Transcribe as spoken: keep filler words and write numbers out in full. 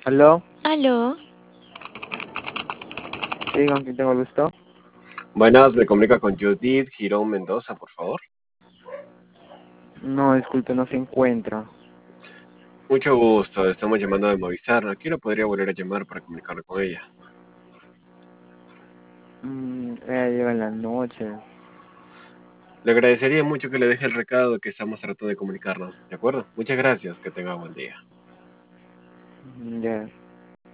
¿Aló? Aló, Sí, ¿con quién tengo el gusto? Buenas, me comunica con Judith Girón Mendoza, por favor. No, disculpe, no se encuentra. Mucho gusto, estamos llamando de Movistar. ¿A qué hora podría volver a llamar para comunicarme con ella? Mm, ella llega en la noche. Le agradecería mucho que le deje el recado que estamos tratando de comunicarnos, ¿de acuerdo? Muchas gracias, que tenga buen día. Mm, Ya.